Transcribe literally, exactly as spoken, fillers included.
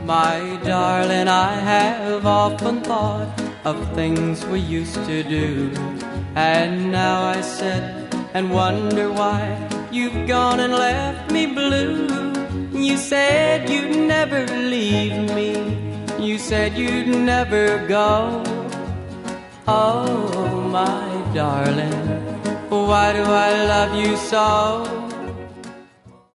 My darling, I have often thought of things we used to do, and now I sit and wonder why you've gone and left me blue. You said you'd never leave me, you said you'd never go. Oh, my darling, why do I love you so?